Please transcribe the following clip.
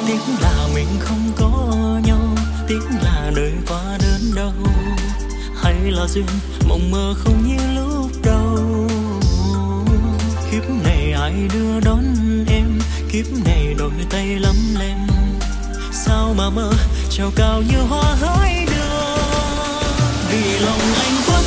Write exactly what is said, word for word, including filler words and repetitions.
Tiếc là mình không có nhau, tiếc là đời qua đớn đau, hay là duyên mộng mơ không như lúc đầu. Kiếp này ai đưa đón em, kiếp này đôi tay lắm lem, sao mà mơ treo cao như hoa hái đưa. Vì lòng anh quá